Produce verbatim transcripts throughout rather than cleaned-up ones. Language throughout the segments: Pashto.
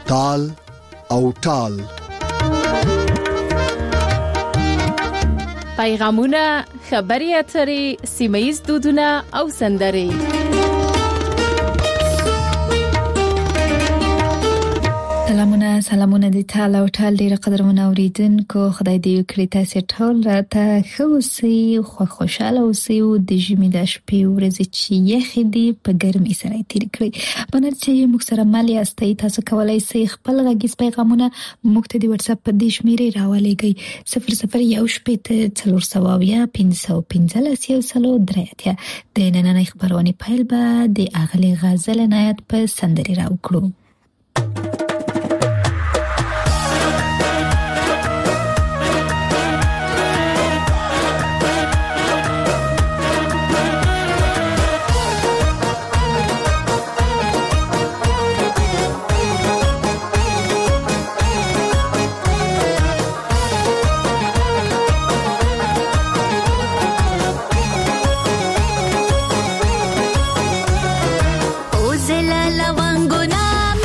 تال او ټال. پیغامونه، خبري اترې، سیمه‌ییز دودونه او سندرې. سلامونه سلامونه دي ټال او ټال ډیره قدرمن اوریدونکو، خدای دې وکړي تاسو ټول راته خوشي خو خوشاله اوسئ او د ژمي د شپې ورځې چې یخې دي په ګرمۍ سره تیر کړئ. بنر چې موږ سره مال یاستئ، تاسو کولای شئ خپل غږیز پیغامونه موږ ته د واتس اپ په دې شمیرې راولېږئ صفر صفر یو شپږ څلور سوه اویا پنځه سوه پنځلس یو سلو درې اتیا. د نننۍ خبرونې پیل به د اغلې غزل عنایت په سندرې راوکړو. Lawanguna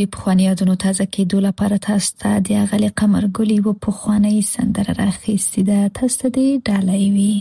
د پخواني یادونو تازه کېدو لپاره تاسو ته د اغلې قمرګلې و پخوانۍ سندره راخیستې ده. تاسو ته دې ډالۍ وي.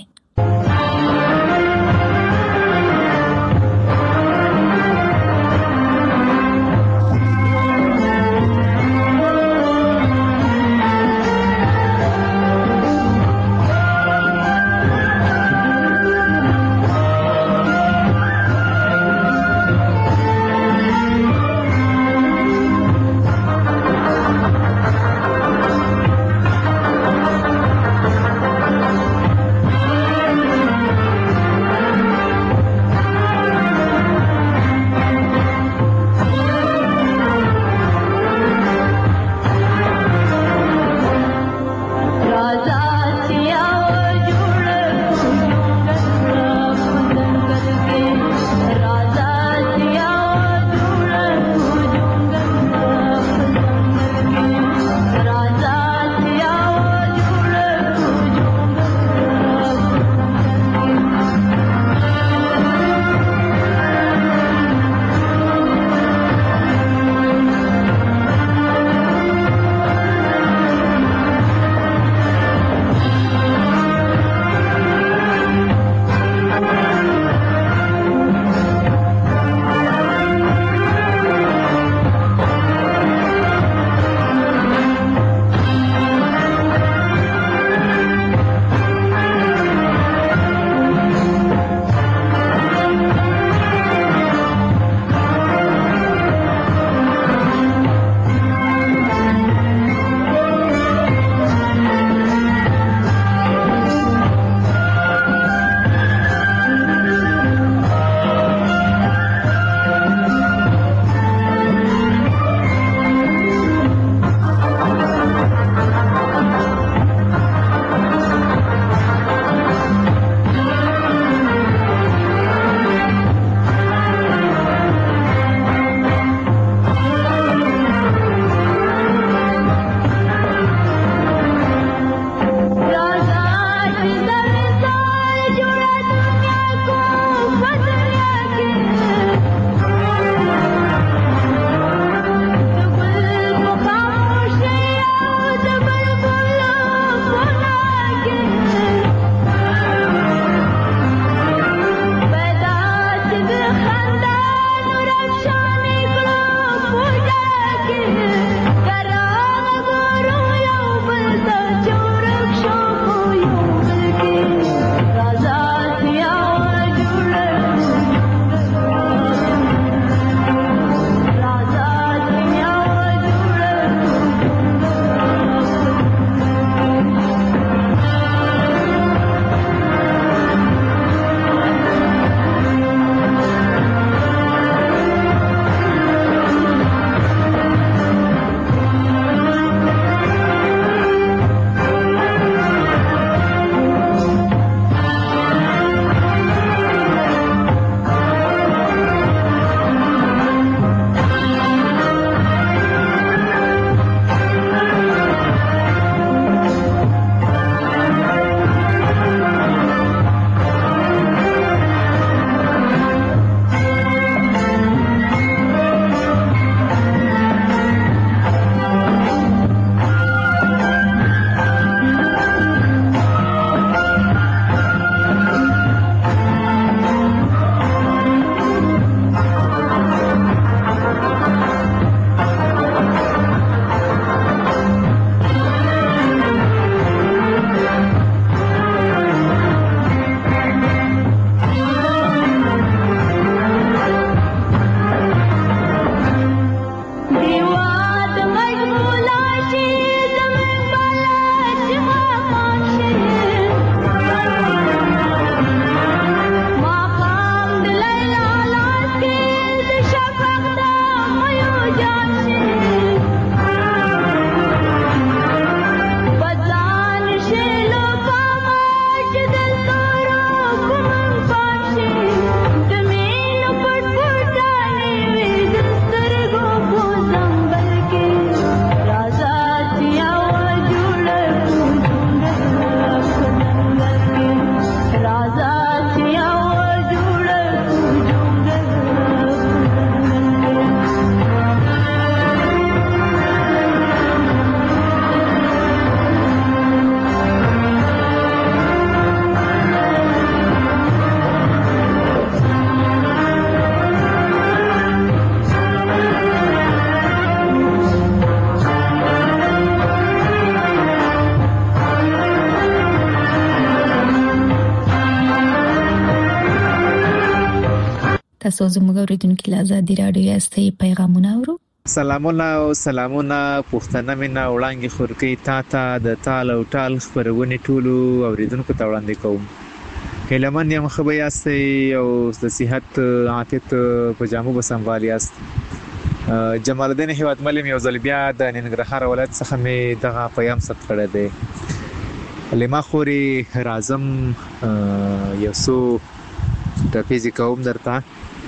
تاسو زموږ اوریدونکو له ازادي رادیو یاستئ پیغامونه اورو. سلامونه او سلامونه پښتنه مینا وړاندې خورکی تا ته د تال او ټال خبرونه ټولو اوریدونکو ته وړاندې کوم. هلمن یم خبر یاستئ او د صحت عافیت په جامو بسنوال یاست. جمال الدین هیواد ملم یو ځل بیا د ننګرهار ولایت څخه می دغه پیغام ست کړی دی. لما خوري رازم یو څو ټپیزي کوم درته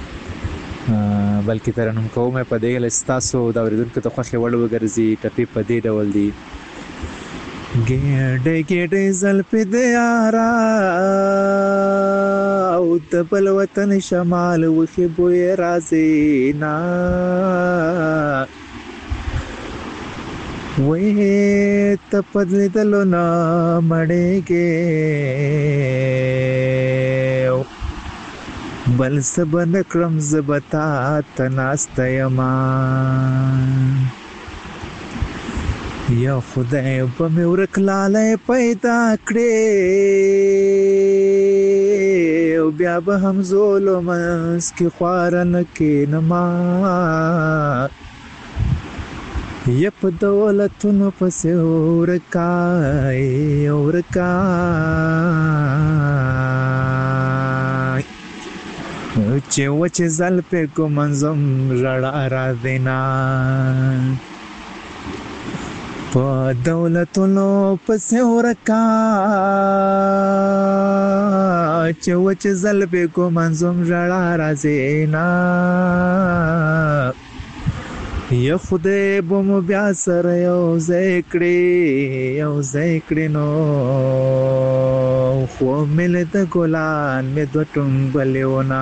بلکې ترنم کوم په دې لستاسو د اوریدونکو ته خوښ وړ وګرځي. ټپی په دې ډول دی: ګډه ګډه زل په دیارا او د بل وطن شمال وخي بوې رازي نا وې ته پدل دلو نا مړېږي بل سبن کرم زبتا تناستيما یا خدای په مې ورکلاله پیدا کړې او بیا به هم ظلم سکي خوارن کې نما یپ دولتونو پسې ورکای ورکای چې وچ زل په کومنزم رړا را دینا په دولتونو پسې ورکای چې وچ زل په کومنزم رړا را زینا یا خدای بوم بیا سره یو ذکرې یو ذکرې نو خو مل د ګلان مې دوټم بلېونا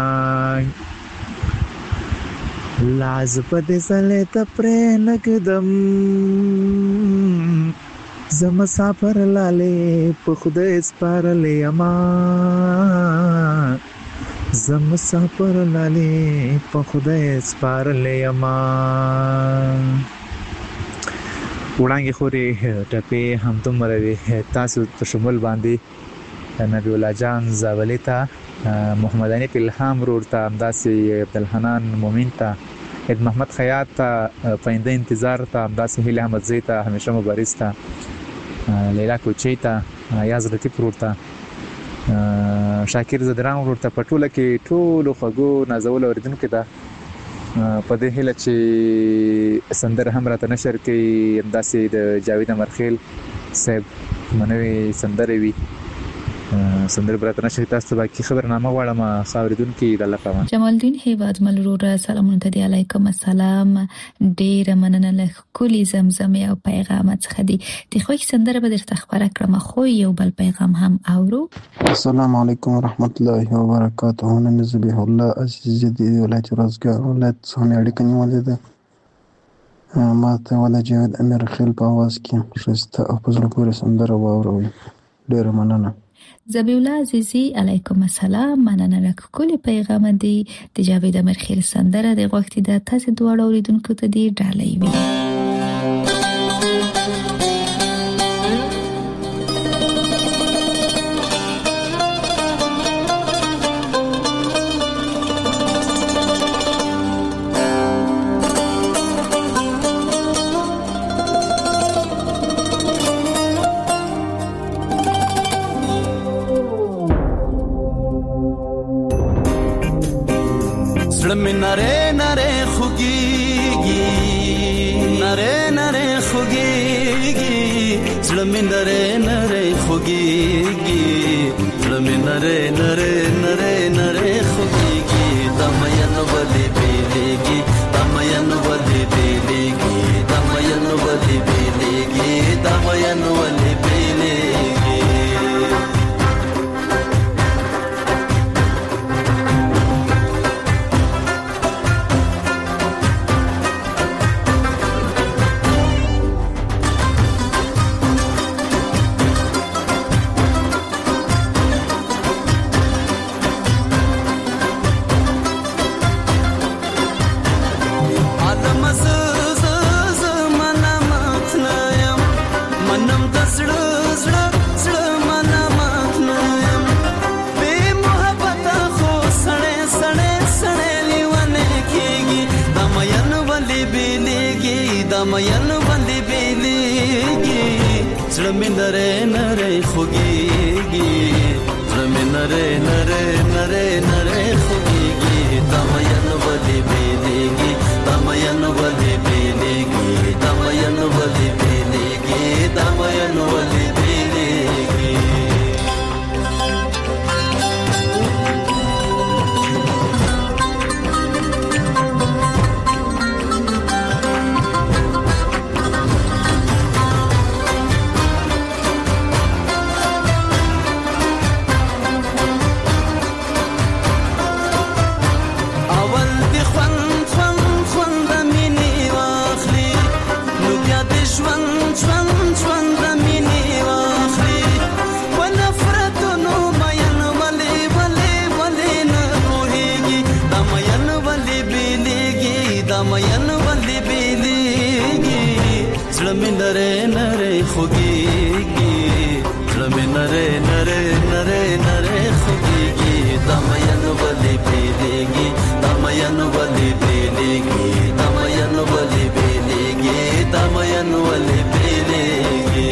لاز په دې سره ته پرې نګدم زم مسافر لاله په خدای سپارلې اما زم مسافر لاله په خدای سپارلې اما. وړاندې خوري ټپه هم تمره وي تاسو په شمول باندې نبی الله جان زاولی ته محمد انیف الهام ورته امداسي عبدالحنان مومن ته اد محمد خیاط ته پاینده انتظار ته امداسي هیله احمد زی ته همیشه مبارز ته لیلا کوچی ته یاز لطیف ورته شاکر زدران ورته پټوله کې ټول خوګو نازول اوریدونکو ته په دې هله چې سندر هم راته نشر کوي امداسي د جاوید امرخیل صاحب منوي سندر وی سندر براتنه شي تاسو باقي خبرنامه واړم خاوریدونکو د لپاره. جمال الدین هیواد ملرور سلامونه ته علیکم السلام. ډیر مننه له کلی زمزمه او پیغام څخه دي د خوښ سندره به درته خبره کړم خو یو بل پیغام هم اورو. السلام علیکم ورحمت الله وبرکاته. نن زبیح الله عزیز دی ولایت روزګار ولایت څخه اړیکه نیولې ده. ما ته ولا جاوید امیر خیل په आवाज کې شسته او په زړه پورې سندره واوروي. ډیر مننه. زبیح الله عزیزی علیکم السلام. مننه له کلی پیغام دی د جاوید امیر خیل سندره د وخت د تاسو دواړو اوریدونکو ته دی ډالۍ وي. نره نره خوگیگی نره نره خوگیگی زلمی نره نره خوگیگی زلمی نره نره نره نره خوگیگی دمین ولی بیلیگی دمین ولی بیلیگی دمین ولی بیلیگی دمین ولی بیلیگی مین باندې بیلیږي زړه مې نری نری خوږیږي زړه مې نری نری نری نری خوږیږي دا مین باندې بیلیږي دا مین باندې بیلیږي دا مین باندې بیلیږي دا مین باندې بیلیږي नरे नरे खुगीगी ज़्लमे नरे नरे नरे नरे खुगीगी दमयन वली बेलेगी दमयन वली बेलेगी दमयन वली बेलेगी दमयन वली बेलेगी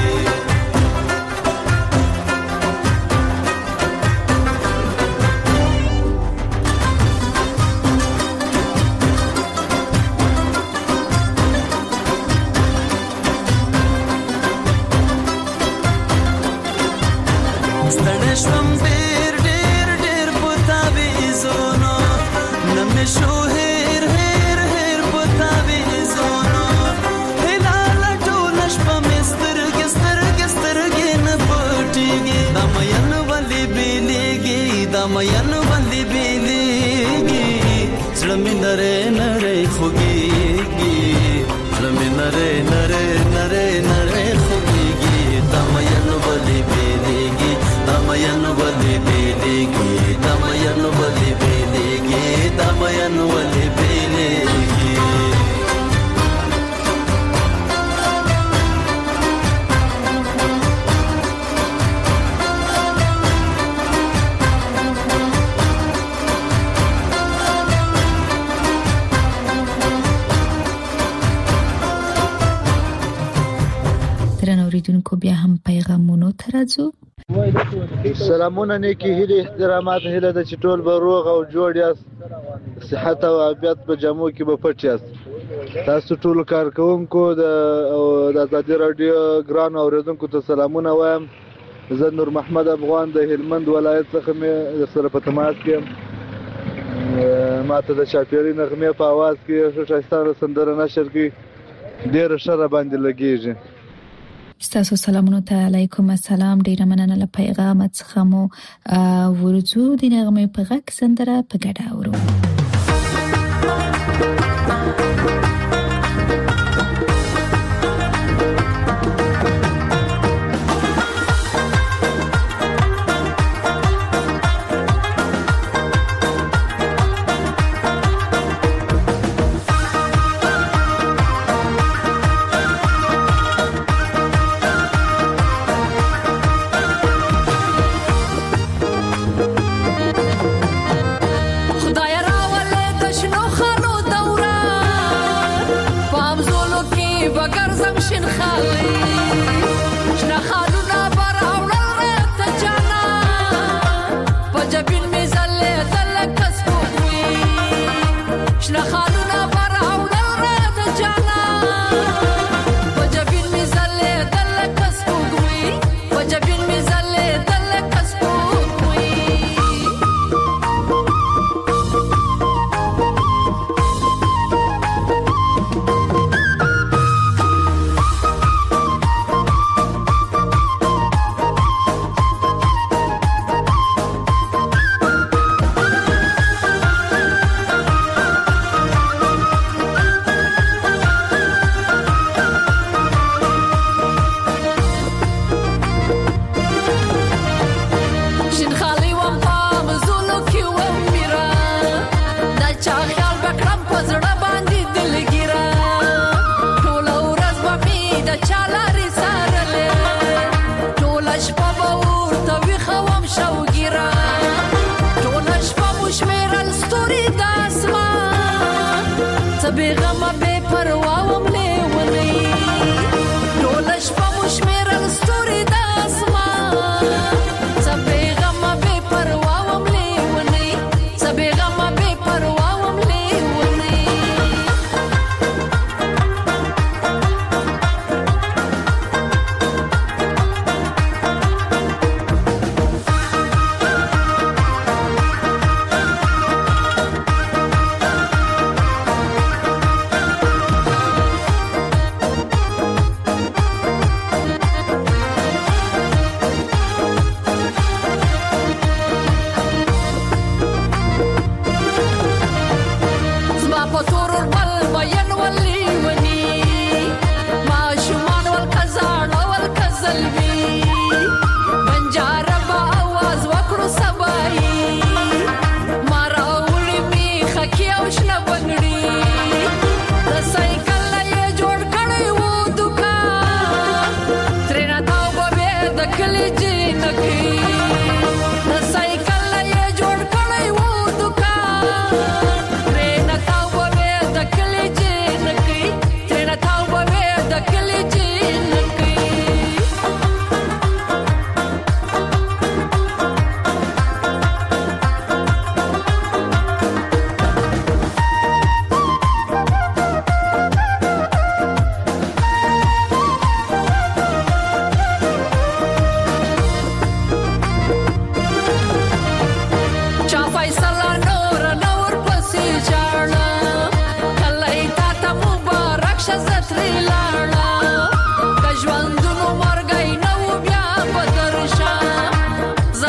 شوم ډېر ډېر ډېر پتا وېزونو نمې شو هېر هېر هېر پتا وېزونو هلال ټول شپه مې سترګې سترګې سترګې نه پټېږي دا مین ولې بیلیږي دا مین ولې بیلیږي زړه مې نری نری خوږیږي زړه مې نری نری نری نری خوږیږي دا مین ولې بیلیږي دمین ولی بیلیگی دمین ولی بیلیگی دمین ولی بیلیگی درنو اوریدونکو بیا هم پیغامونو ته راځو. سلامونه نیکی هیله احترامات هیله د چټول به روغ او جوړ یاست صحت او عافیت په جامو کې به پټ یاست تاسو ټول کارکونکو د د آزادي رادیو ګران اوریدونکو ته سلامونه وایم زه نور محمد افغان د هلمند ولایت څخه مې سره په تماس کې ماته د چاپیری نغمه په आवाज کې شایسته سندره نشر کې ډیر شر باندې لګیږي ستاسو سلامونو ته علیکم السلام ډیره مننه له پیغام څخه مو ورڅو د نغمه په غږ سندره په ګډه اورو خدای را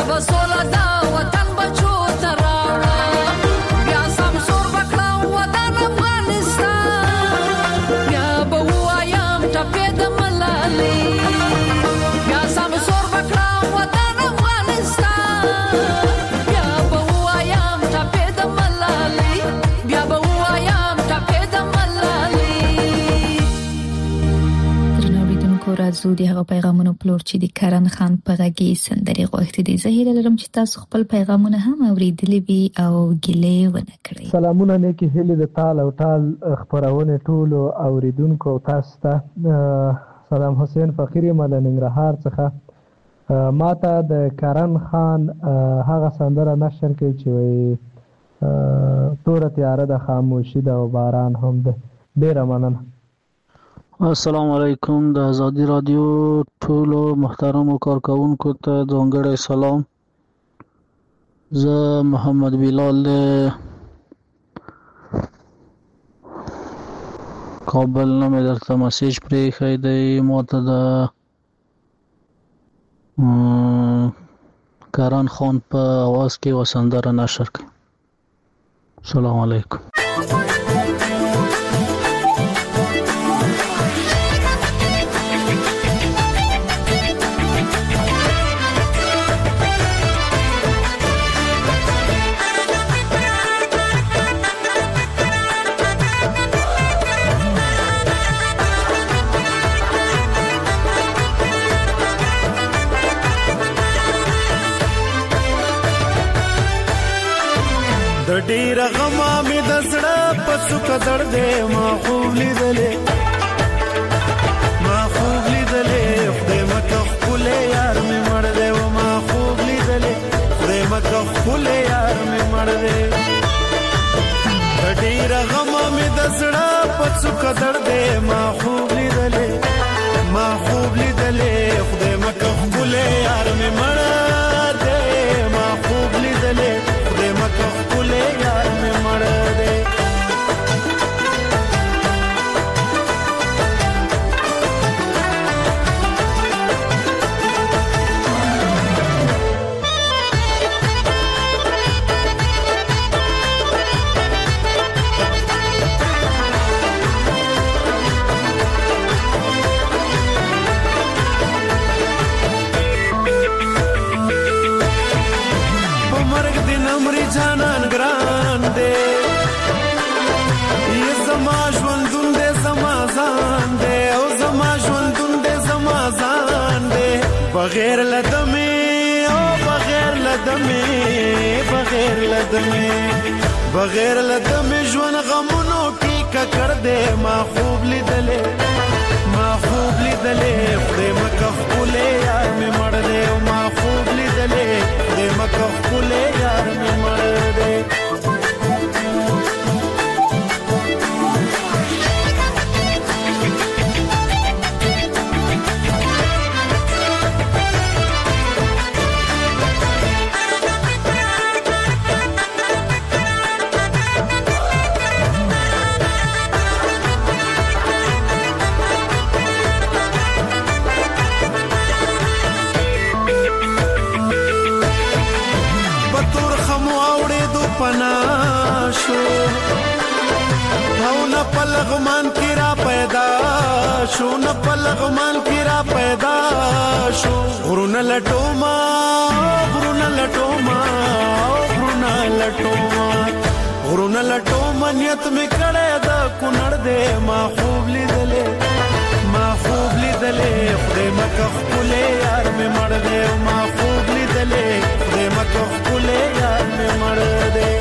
بسولا دا وطن بچو تراوړه بیا سم سور بکړه وطن افغانستان بیا به وایم ټپه د ملالي بیا سم سور بکړه وطن افغانستان بیا به وایم ټپه د ملالي بیا به وایم ټپه د ملالي. راځو د هغه پیغامونو پلور چې د کرن خان په غږی سندري غوښتي دي. زه هیله لرم چې تاسو خپل پیغامونه هم اوریدلي وي او ګیلې ونه کړئ. سلامونه نیکی هیله د تال او تال خبرونه ټول اوریدونکو تاسو ته. سلام حسین فقیری مدن ننګرهار څخه ماته د کرن خان هغه سندره نشر کوي چې وي تور تیاره د خاموشي د باران هم ده. ډیره مننه. السلام علیکم. د ازادي رادیو ټولو محترمو کارکونکو ته ځانګړی سلام. زه محمد بلال کابل نه مې درته مسیج پرېښی دی. ماته د کرن خان په اواز کې یوه سندره نشر کړئ. السلام علیکم. د ډیر غما می د زړه په څوک درده ما خوب لیدلې ما خوب لیدلې خدای مکه خپل یار می مړ دی و ما خوب لیدلې خدای مکه خپل یار می مړ دی. د ډیر غما می د زړه په څوک درده ما خوب لیدلې ما خوب لیدلې خدای مکه خپل یار می مړ دی ما خوب لیدلې خدای مکه خپل یار می مړ دی. جانان ګران دے یہ زما ژوندون دے زما ځان دے او زما ژوندون دے زما ځان دے بغیر لدمه او بغیر لدمه بغیر لدمه بغیر لدمه ژوند غمونو کی ککړ دے ما خوب لیدلې ما خوب لیدلې خدای مکه خپل یار می مړ دے ما خوب لیدلې خدای مکه خپل یار می مړ دے. پناشو او نه پلغمان کی را پیدا شو نه پلغمان کی را پیدا شو غرون لټوما غرون لټوما غرون لټوما غرون لټوما نیت می کړه دا کونړ دې ما خوب لیدلې ما خوب لیدلې خدای مکه خپل یار می مړ دې ما خوب لیدلې خدای مکه خپل یار می مړ دې.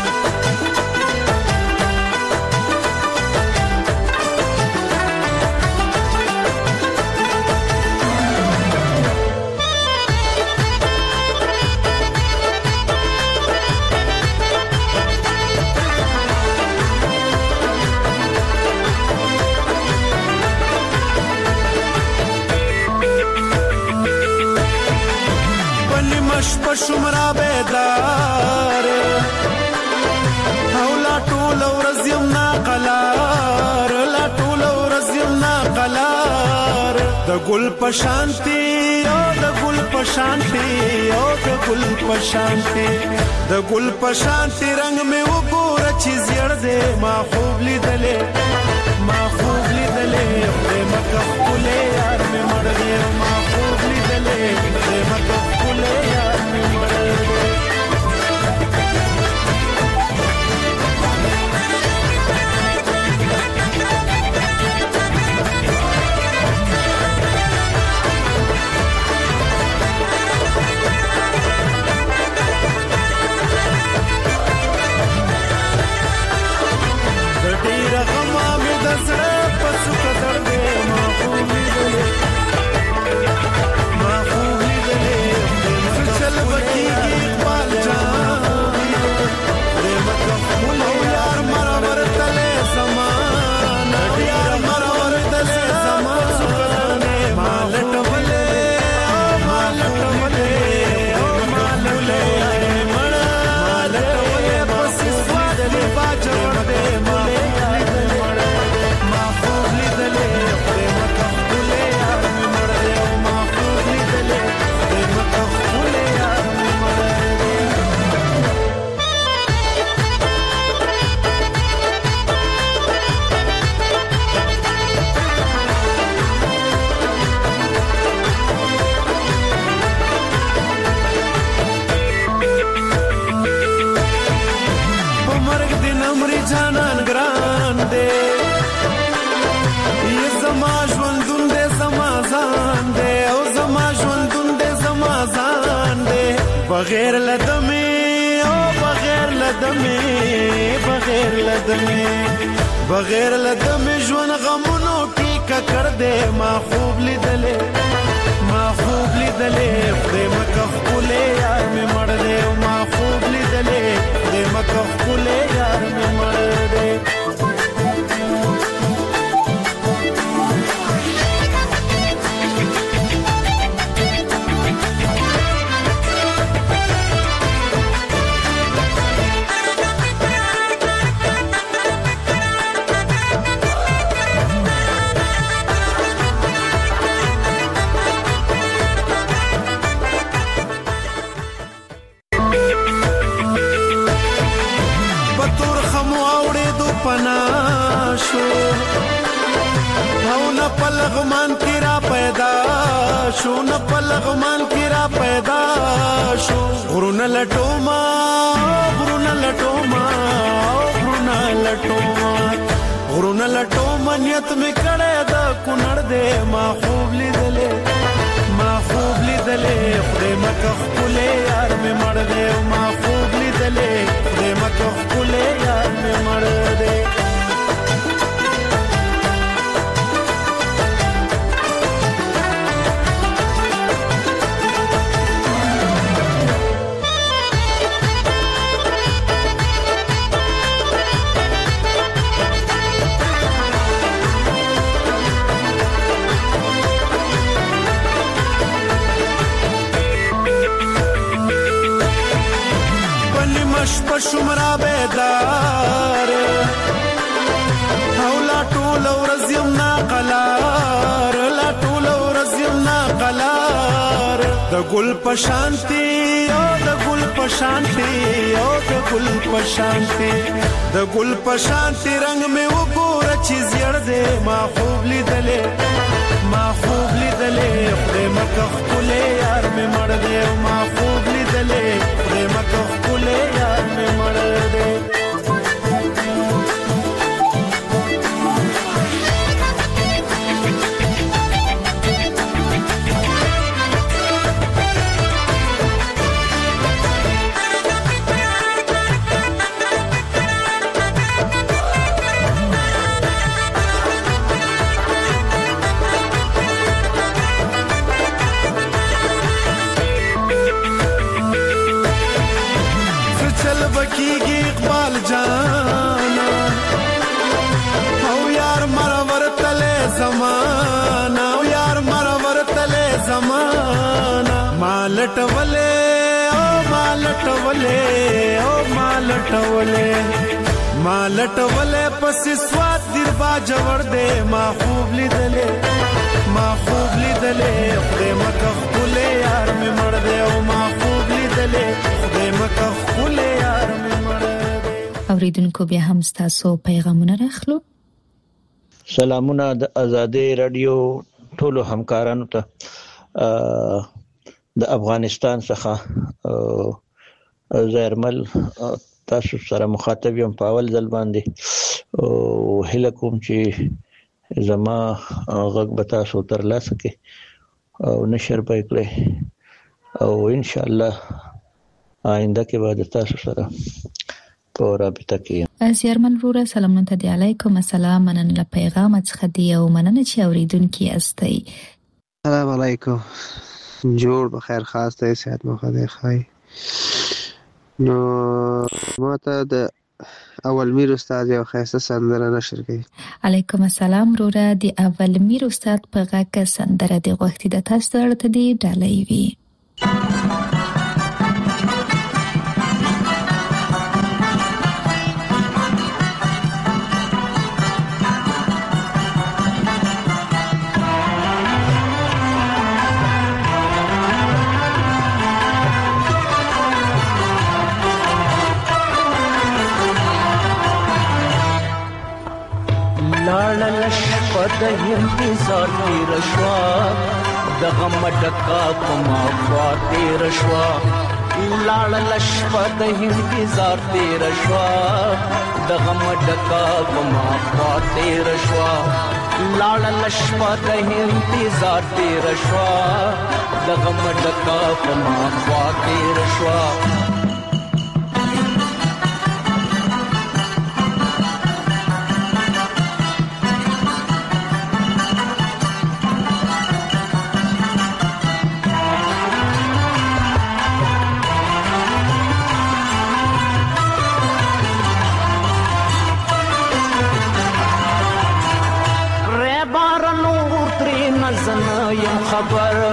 شمرا بیدار او لا ټول ورځ یم نا قلار لا ټول ورځ یم نا قلار د ګل په شانتي او د ګل پشانتي او د ګل پشانتي د ګل پشانتي رنگ مې وګوره چې زیړ دې ما خوب لیدلې ما خوب لیدلې دې مکه خولې یار مې مړ دې ما خوب لیدلې دې مکه خولې یار مې مړ دې بغیر لدمه او بغیر لدمه بغیر لدمه بغیر لدمه ژوند غمونو کې ککړ دې ما خوب لیدلې ما خوب لیدلې دې مکه خولې یار مې مړ دې ما خوب لیدلې دې مکه خولې یار مې مړ دې پلغمان کی را پیدا شو نه پلغمان کی را پیدا شو غرونه لټوما غرونه لټوما غرونه لټوما غرونه لټوما نیت می کړه دا کونړ دې ما خوب لیدلې ما خوب لیدلې خدای مکه خولې یار می مړ دې ما خوب لیدلې خدای مکه خولې یار می مړ دې شمرا بیدار او لا ټول ورځ یم ناقلار لا ټول ورځ یم ناقلار د ګل پشانتي او د ګل پشانتي او د ګل پشانتي د ګل پشانتي رنگ مې وګوره چې زیړ دې ما خوب لیدلې ما خوب لیدلې خدای مکه خولې یار مې مړ دې ما خوب لیدلې خدای مکه خولې یار مې مړ دې بکیږي اقبال جانا او یار مرور تله زمانہ او یار مرور تله زمانہ مالټ ولې او مالټ ولې او مالټ ولې ما لټولې پس سواد دیر با جوړ دې ما خوب لیدلې ما خوب لیدلې خدای مکه خپل یار مې مړ دې او ما خوب لیدلې خدای مکه خپل یار مې مړ دې. اوریدونکو بیا هم تاسو پیغامونه راخلو. سلامونه د آزادۍ رادیو ټولو همکارانو ته د افغانستان څخه زیرمل تاسو سره مخاطب یم په اول ځل باندې او هله کوم چې زما غږ به تاسو تر لاسه کې او نشر به کړئ او ان شاء الله آینده کې به تاسو سره په رابطه کې. زیرمل وروره سلامونه ته علیکم السلام مننه پیغام څخه دی او مننه چې اوریدونکو یاستئ. سلام علیکم جوړ بخیر خاص ته صحت مو خدای خای. نو ماته د اول میر استاد یو خاصه سندره نشر کړي. علیکم السلام وروره د اول میر استاد په غږ سندره د غوښتي د تاسو درته دی ډالۍ وی. د انتظار تیر شوا د غم ډکا په ما خوا تیر شوا لاړ لشپ د انتظار تیر شوا د غم ډکا په ما خوا تیر شوا لاړ لشپ د انتظار تیر شوا د غم ډکا په ما خوا تیر شوا خبر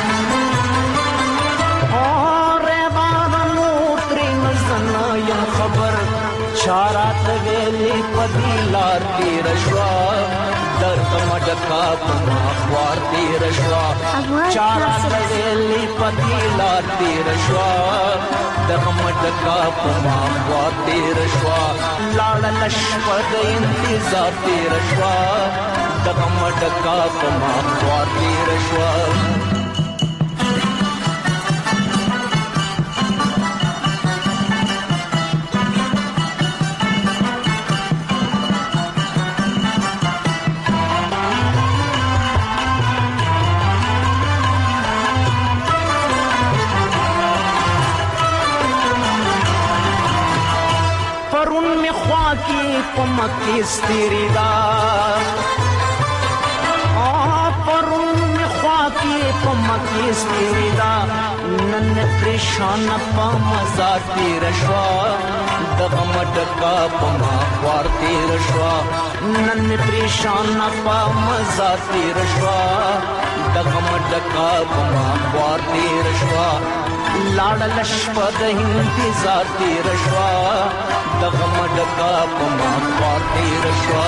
اور بارنو ترین زنا یم خبر چارات ویلی پدی لار تیر شوا درد مډکا پما خوار تیر شوا چارات ویلی پدی لار تیر شوا درد مډکا پما خوار تیر شوا لاړ لشپ د انتظار تیر شوا دغه مډکا په ما خوار تیر شوا پرون می خوا کی په مکی ستری دا پمکی ستیدا نن پریشان پا مزار تیر شوا دغه مډکا پما خوار تیر شوا نن پریشان پا مزار تیر شوا دغه مډکا پما خوار تیر شوا لاړ لشپ د انتظار تیر شوا دغه مډکا پما خوار تیر شوا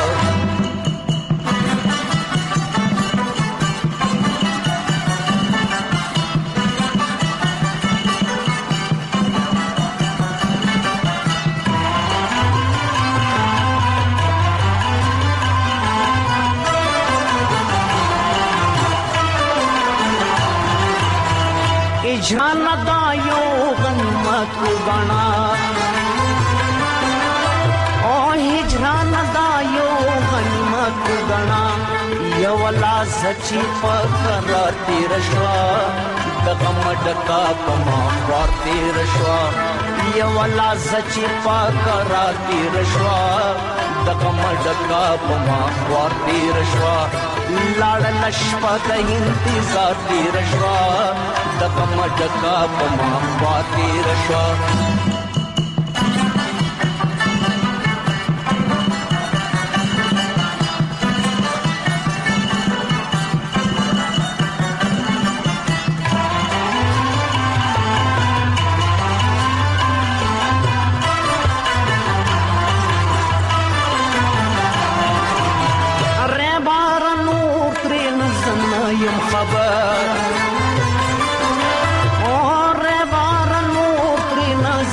جان دایو غنمت غنا او هجران دایو غنمت غنا یو لا سچی پکر تیر شوا دغه مډکا پما خوار تیر شوا یو لا سچی پکر تیر شوا دغه مډکا پما خوار تیر شوا لاړ لشپ د انتظار تیر شوا دغه مډکا پما خوار تیر شوا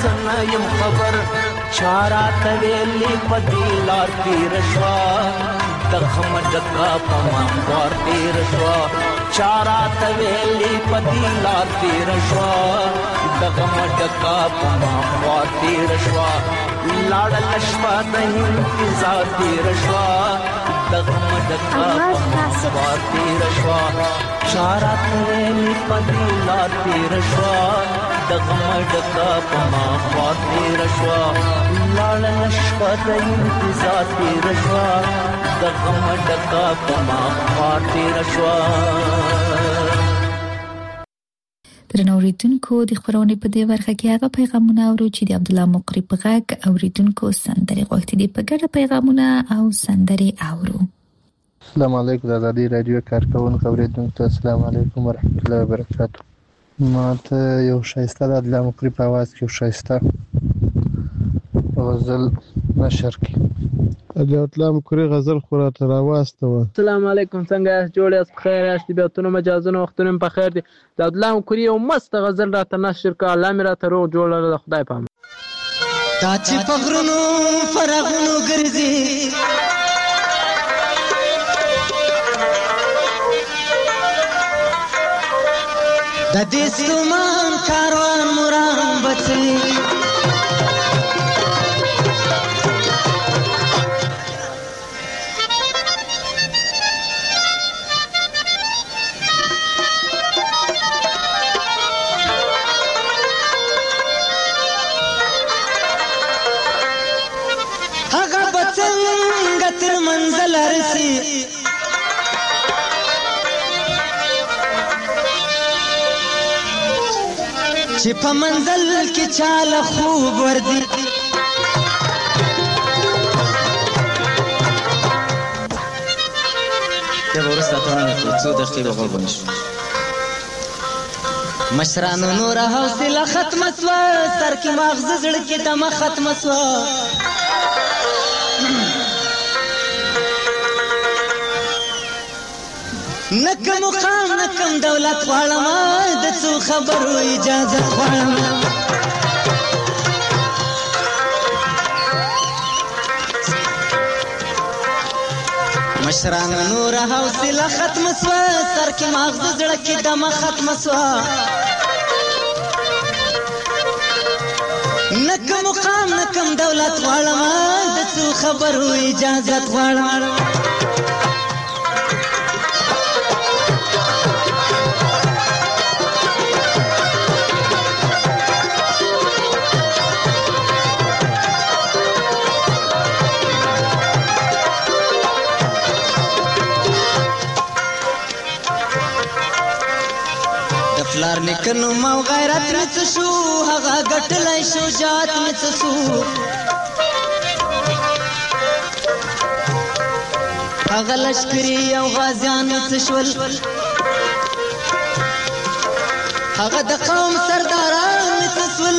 زنه یم خبر چارا تویلی پدی لار تیر شوا دغم ډکا پما ور تیر شوا چارا تویلی پدی لار تیر شوا دغم ډکا پما ور تیر شوا لاړ لشوا د انتظار تیر شوا دغم ډکا پما ور تیر شوا چارا تویلی پدی لار تیر شوا دغم ډکا پما ور تیر شوا لاړ لشوا د انتظار تیر شوا دغم ډکا پما ور تیر شوا. درنو اوریدونکو د خبرونې په دې برخه کې هغه پیغامونه اورو چې د عبد الله مقری په غږ اوریدونکو سندري غوښتي دي په ګډه پیغامونه او سندري اورو. السلام علیکم د ازادي رادیو کارکونکو اوریدونکو ته السلام علیکم ورحمت الله وبرکاتہ. ما ته یو شایسته د عبد الله مقری په आवाज کې یو شایسته غزل نشر کی د الله مقری غزل خوراته راواسته و. السلام علیکم څنګه یاست جوړ یاست بخیر یاست بیتونه مجازونه وختونه په خیر دي د الله مقری یو مست غزل راته نشر کا الله مې راته روغ جوړ لره خدای پام تا چې پغرونو فرغونو ګرځي د دې سومان کاروان مرام بچي منزل رسی چې په منزل کې چاله خوب وردی یا ورسته ته څو دقیقې وغوړم مشرانو نور حوصله ختم سوا سر کې مغز زړه کې دمه ختم سوا نکم مقام نکم دولت غواړم د څو خبرو اجازه غواړم مشران نور حوصله ختم سوا سر کې مغز زړه کې دمه ختم سوا نکم مقام نکم دولت غواړم د څو خبرو اجازه غواړم پلار نکنو مو غیرت مڅ شو هغه غټلای شو جات مڅ شو هغه لشکري او غازیان مڅ شول هغه د قوم سرداران مڅ شول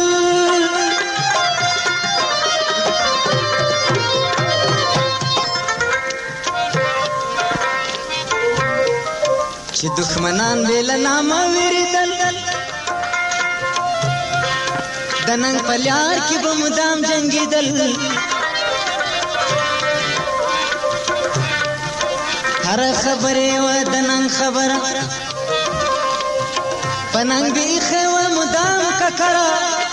چې دښمنان ویل نامه ویریدل د نن په لار کې به مدام جنګېدل هر خبرې و د نن خبره په نن بیخې و مدام ککړه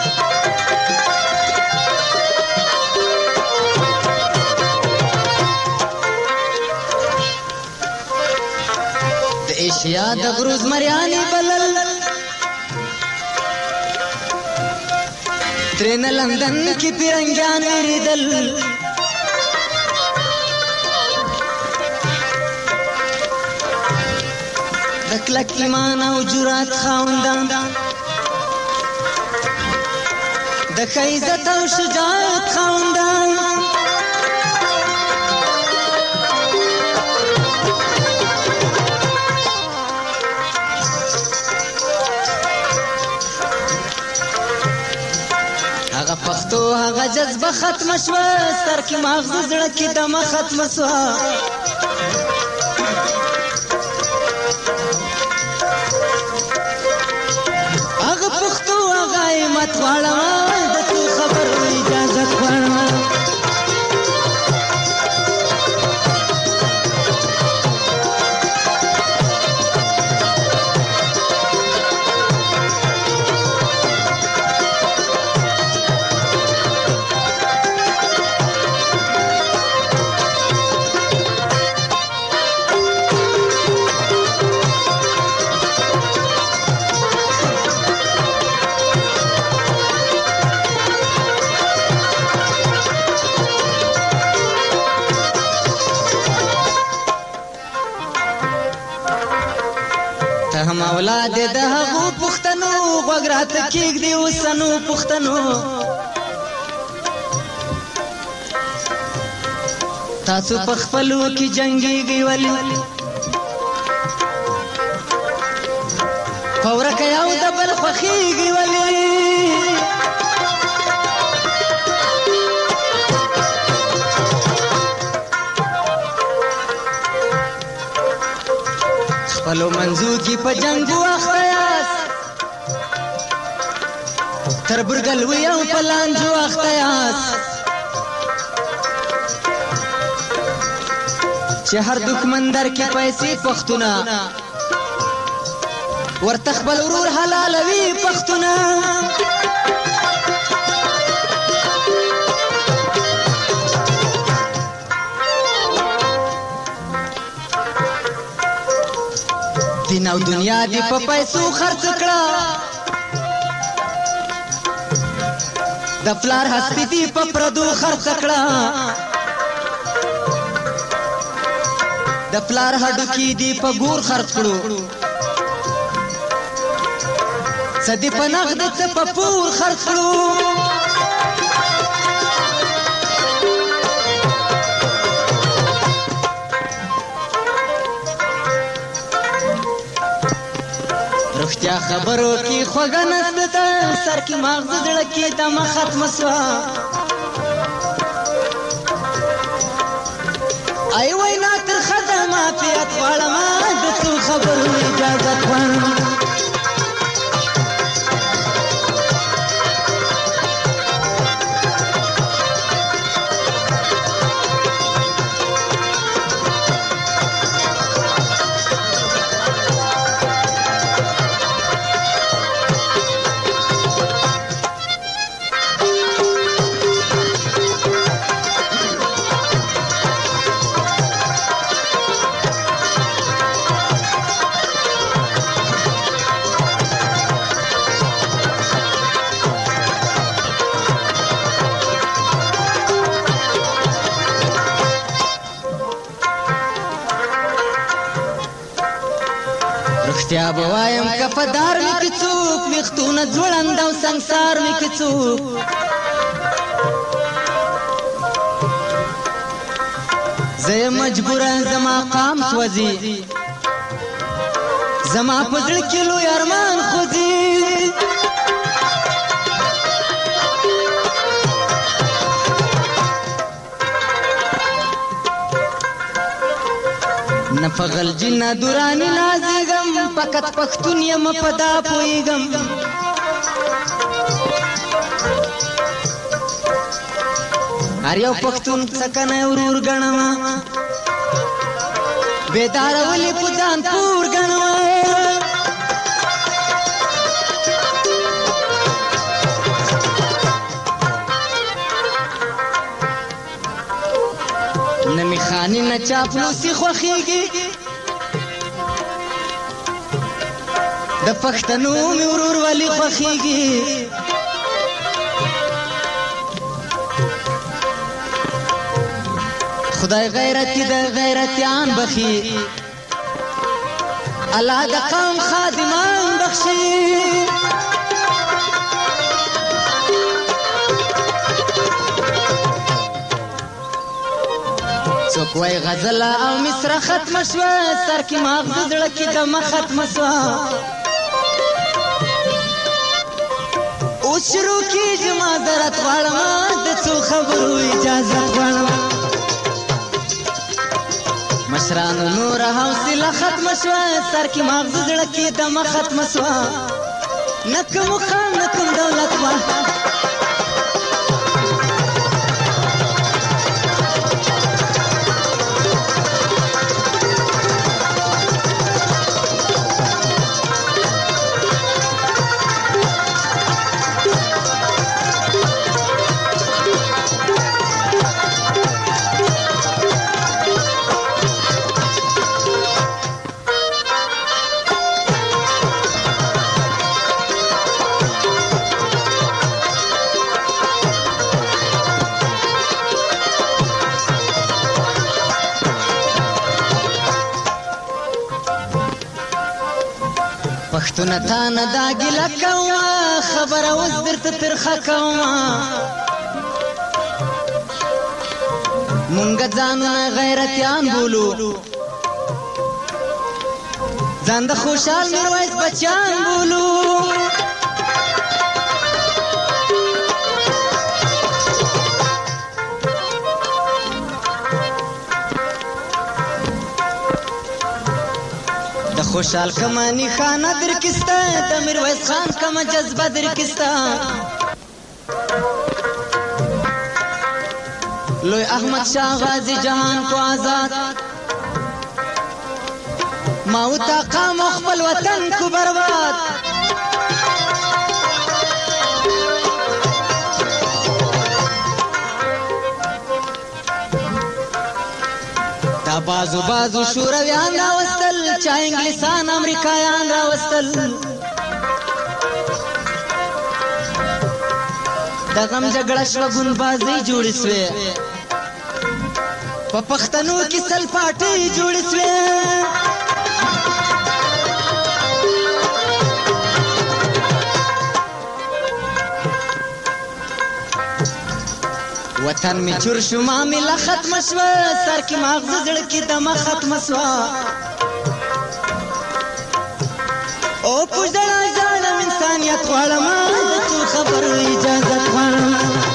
ایشیا د غروز مریانی بلل ترین لندن کی پیرنگیان ویریدل د کلک ایمان او جرات خاوندان د ښه عزت او شجاعت خاوندان پښتو هغه جذبه ختم شوه سر کې مغز زړه کې دمه ختم شوه هغه پښتو هغه مت واړه د څو اولاد د هغو پښتنو غوږ راته کېږدي اوسنو پښتنو تاسو په خپلو کې جنګېږئ ولې په ورکه یو د بل خوښېږي ولې خپلو منځو کې په جنګو اخته یاست تر برګلوي او په لانجو اخته یاست چې هر دښمن در کې پیسې پښتونه ورته خپل ورور حلالوي پښتونه دین او دنیا دی په پیسو خرڅ کړه د پلار هستی دی په پردو خرڅ کړه د پلار هډو کې دی په ګور خرڅ کړو سدی په نغد څه په پور خرڅ کړو رښتیا خبرو کې خوږه نسته سر کې مغز زړه کې دمه ختمه سوه ای وینا ترخه ده معافیت غواړمه د څو خبرو اجازت غواړم رښتیا به وایم کفدار مې که څوک ویښتونه ځوړند او سنګسار مې که څوک زه یم مجبوره زما قام سوځي زما په زړه کې لوی ارمان خوځي نه په غلجي نه دوراني نازېږم فقط پښتون یم په دا پوهېږم هر یو پښتون څکنی ورور ګڼمه بیداره ولې په ځان پور ګڼمه نه مې خاني نه چاپلوسي خوښېږي د پښتنو مې ورور ولې خوښېږي خدای غیرتي د غیرتیان بخي الله د قوم خادمان بخشي څوک وای غزله او مصره ختمه شوه سر کې مغز زړه کې دمه ختمه شوه اوس شروع کېږي معذرت غواړمه د څو خبرو اجازت غواړمه مشرانو نوره حوصله ختمه شوه سر کې مغز زړه کې دمه ختمه شوه نه کوم خان نه کوم دولت وه پښتون ته نه دا ګیله کومه خبره اوس درته ترخه کومه مونږ ځانونه غیرتیان بولو ځان د خوشحال میرویس بچیان بولو د خوشحال کمانی خانه درکسته د میرویس خان کمه جذبه درکسته لوی احمد شاه غازی جهان کو آزاد ماوت آقا مخبل وطن کو برباد دا بازو بازو شورویان راوستل چا انگلیسان امریکایان راوستل دا غم جګړه شوه ګونبازۍ جوړې سوې په پښتنو کې سل پاټۍ جوړې سوې وطن می چور شو معامله ختمه شوه سر کې ماغزه زړه کې دمه ختمه شوه او پوجدړه ځانم انسانیت غواړم د څو خبرو اجازت غواړم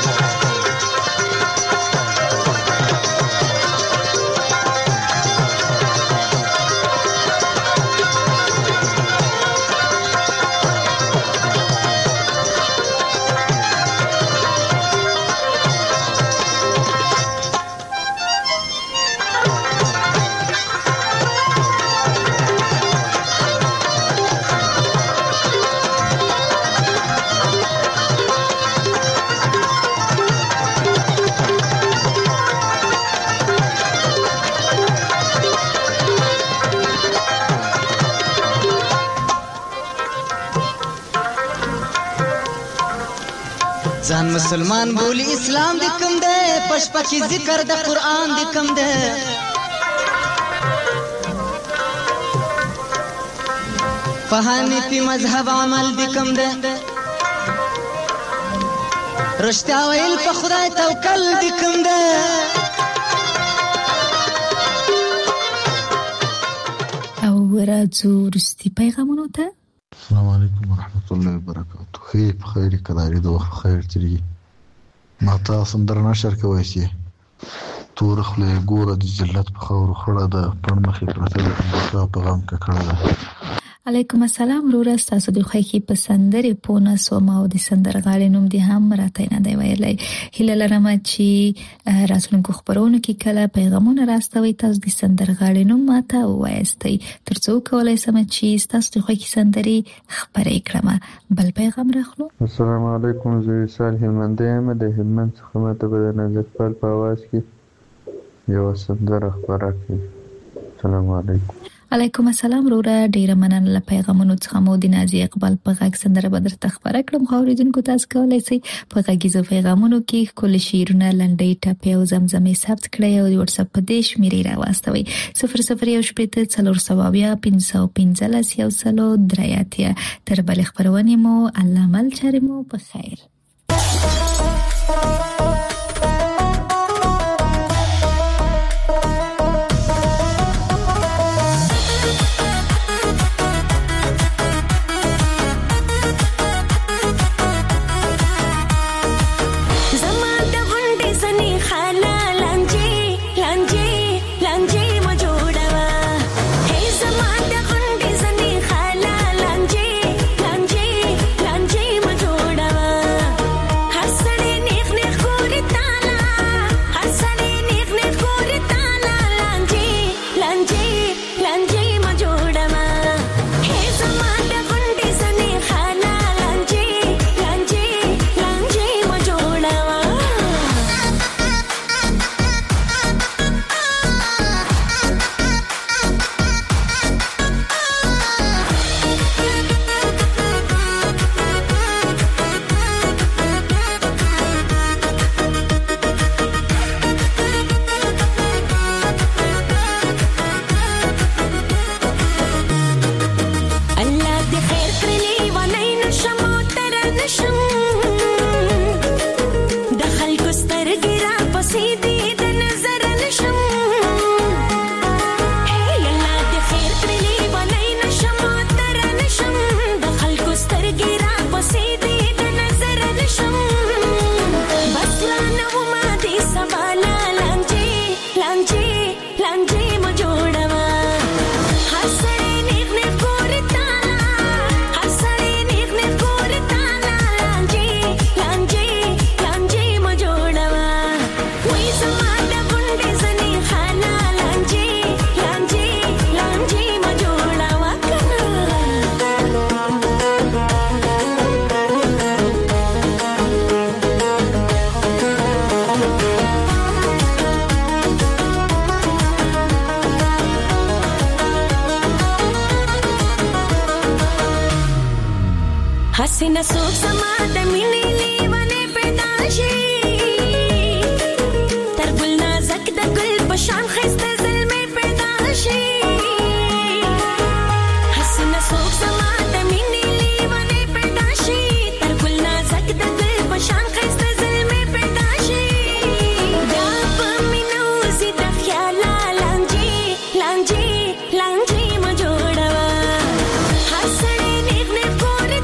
ځان مسلمان بولی اسلام دی کم دی پشپا کی ذکر د قرآن دی کم دی فهانی پی مذهب عمل دی کم دی رشتیا ویل په خدای توکل دی کم دی او راځو وروستي پیغامونو ته. السلام علیکم ورحمت الله وبرکاته. خیر په خیر کداري د وخت خیر تیری ما تاسو در نشر کوي چې تور خله ګوره د ذلت په خور خړه ده پر مخې پرته د پیغام کړه ده. علیکم السلام وروره تاسو د خوښي پسندري پونه سوما او د سندرغاړي نوم دي هم راته نه دی ویلای. هله لرم چې راتلونکو خبرونه کې کله پیغامونه راستوي تاسو د سندرغاړي نوم ماته وایستئ ترڅو کولای سم چې تاسو د خوښي سندري خبرې کړم. بل پیغام راخلو. السلام علیکم زه صالح هلمندیم د هلمند څخه ماته په نظر په اواز کې یو سندره خبره کوي. السلام علیکم. علیکم السلام وروره ډیره مننه له پیغامونو څخه مو د نازي اقبال په غږ سندره بدر تخبره کړم. خو اوریدونکو تاسو کولای شئ په غږیزو پیغامونو کې کول شیرونه لنډۍ ټاپې او زمزمې ثبت کړئ او د واتس اپ په دیش میري راوستوي صفر صفر یو شپږ څلور سوابیا پنځه پنځلس یو سلو درایاتیا. تر بل خبرونه مو الله مل چارمو په خیر. Hey, حسینه سوک سما د مینې لیوانې پیدا شي تر ګل نازک د ګل په شان ښایسته زلمې پیدا شي حسینه سوک سما د مینې لیوانې پیدا شي تر ګل نازک د ګل په شان ښایسته زلمې پیدا شي دا په مینه وزي د خیاله لانجې لانجې لانجې مه جوړوه هر سړی نیغ نیغ ګوري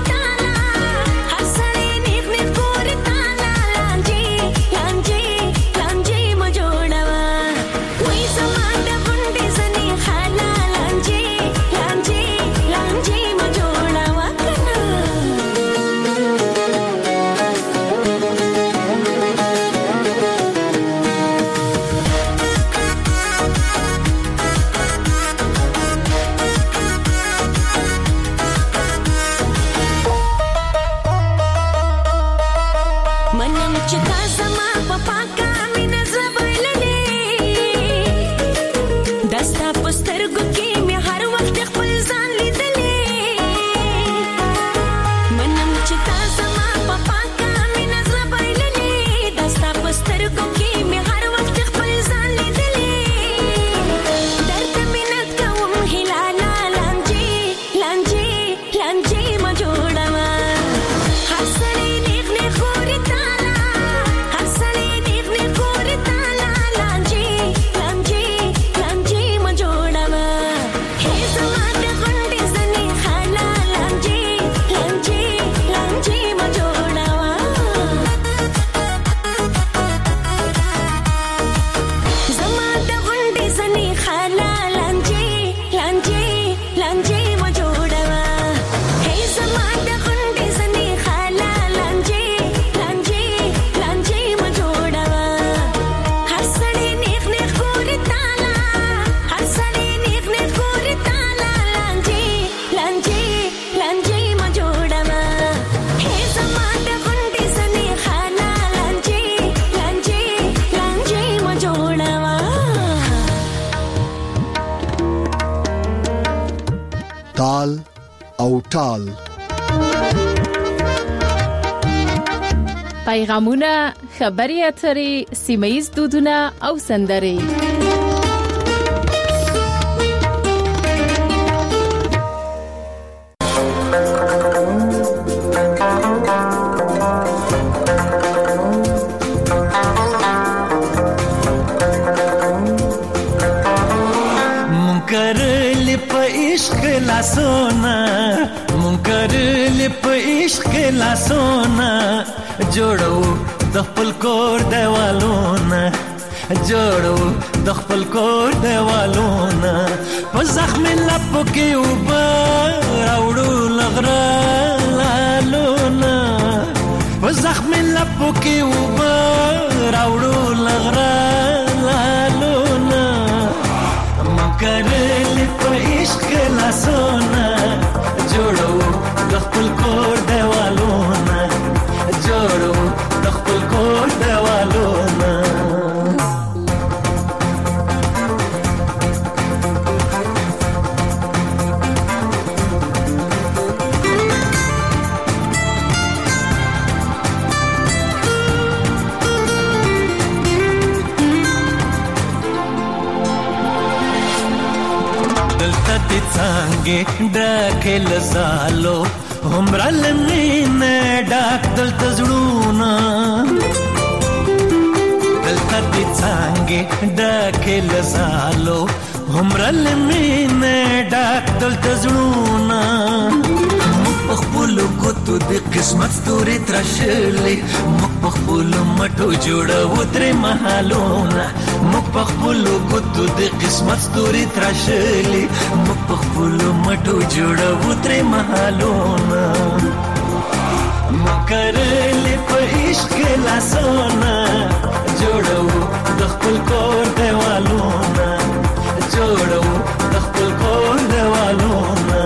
تال او ټال پیغامونه، خبري اترې، سیمه‌ییز دودونه او سندرې لاسونه منکر لپ عشق لاسونه جوړو د خپل کور دیوالونه جوړو د خپل کور دیوالونه په زخم لپ کې وبا راوړو لغرا لالونه په زخم لپ کې وبا راوړو لغرا لالونه منکر لپ عشق لاسونه جوړو د خپل کور دیوالونه جوړو د خپل کور دیوالونه څنګه ډکه لزالو همرا لمینه ډاک دلته زړونه دلته دې څنګه ډکه لزالو همرا لمینه ډاک دلته زړونه په خپل کوته د قسمت ستوري ترشلې په خپل مټو جوړو ترې محالونه موږ په خپل ګوتو د قسمت ستوري تراشلي موږ په خپل مټو جوړو ترې محالونه موږ کرلې په عشق لاسونه جوړو د خپل کور دیوالونه جوړو د خپل کور دیوالونه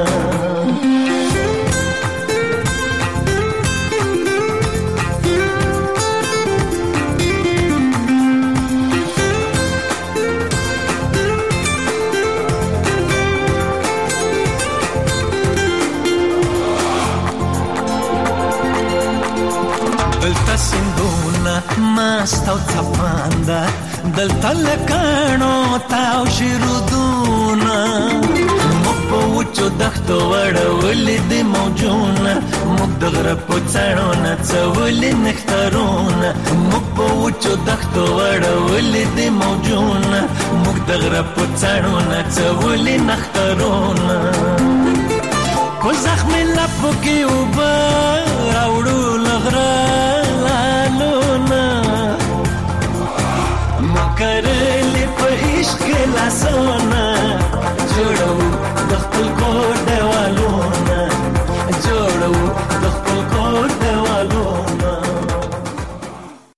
دلته سندونه مست او څپانده دلته لکاڼو تاو شیرودونه موږ په وچو دښتو وړولي د موجونه موږ د غره په څاڼو نڅولي نښترونه موږ په وچو دښتو وړولي د موجونه موږ د غره په څاڼو نڅولي نښترونه کو زخمې لپو کې اوبه راوړو له غره کرلې په عشق لاسونه